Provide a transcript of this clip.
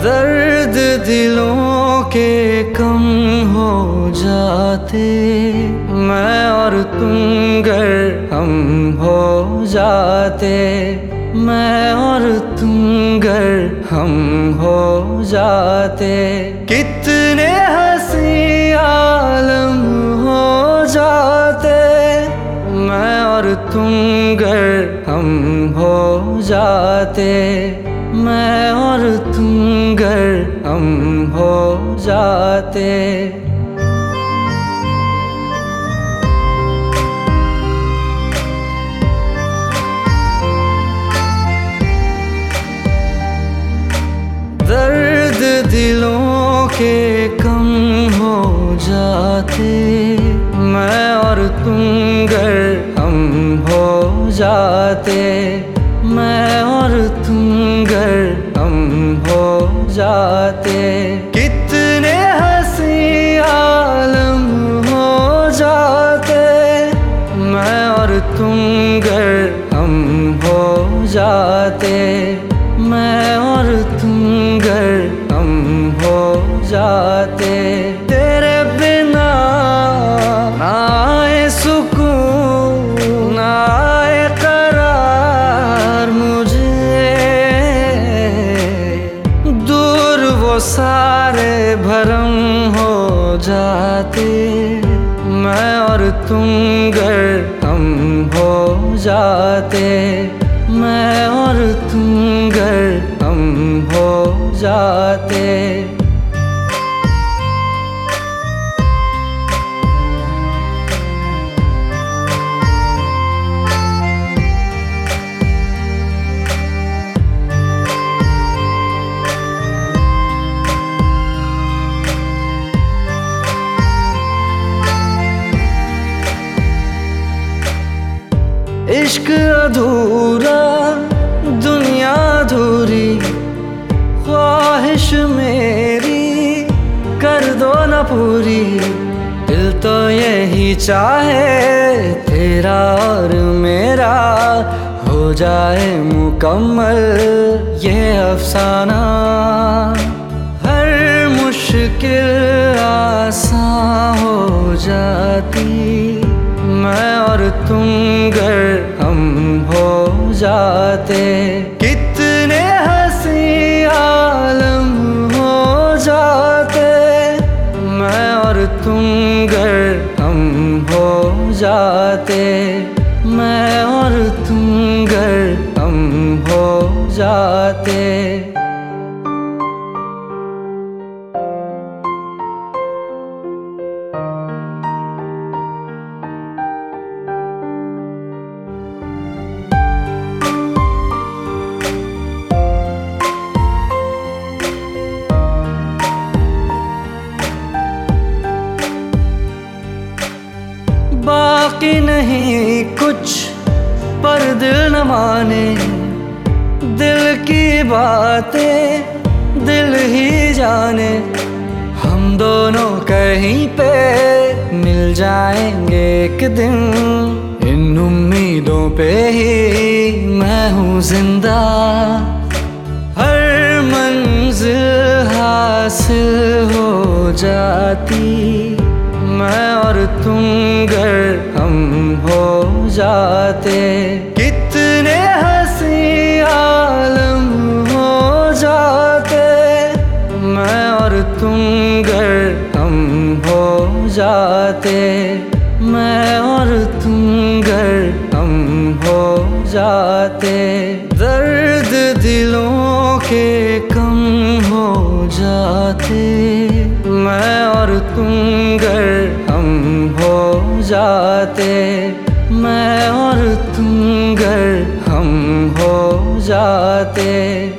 दर्द दिलों के कम हो जाते, मैं और तुम गर हम हो जाते, मैं और तुम गर हम हो जाते। कितने हंसी आलम हो जाते, मैं और तुम गर हम हो जाते, मैं और तुम गर हम हो जाते। दर्द दिलों के कम हो जाते, मैं और तुम गर हम हो जाते, मैं और तुम गर हम हो जाते। कितने हंसी आलम हो जाते, मैं और तुम गर हम हो जाते, मैं और तुम गर हम हो जाते। तेरे बिना ना आए सुकून, ना आए करार मुझे, दूर वो सारे भरम हो जाते, मैं और तुम गर हम हो जाते, मैं और तुम गर हम हो जाते। इश्क अधूरा, दुनिया अधूरी, ख्वाहिश मेरी कर दो न पूरी। दिल तो यही चाहे तेरा और मेरा हो जाए मुकम्मल ये अफसाना। हर मुश्किल आसान हो जाती, मैं और तुम गर हम हो जाते। कितने हंसी आलम हो जाते, मैं और तुम गर हम हो जाते, मैं और तुम गर हम हो जाते। बाकी नहीं कुछ पर दिल न माने, दिल की बातें दिल ही जाने। हम दोनों कहीं पे मिल जाएंगे एक दिन, इन उम्मीदों पे ही मैं हूँ जिंदा। हर मंजिल हासिल हो जाती, मैं और तुम गर हम हो जाते। कितने हंसी आलम हो जाते, मैं और तुम गर हम हो जाते, मैं और तुम गर हम हो जाते। दर्द दिलों के कम हो जाते, मैं और तुम गर हम हो जाते, मैं और तुम गर हम हो जाते।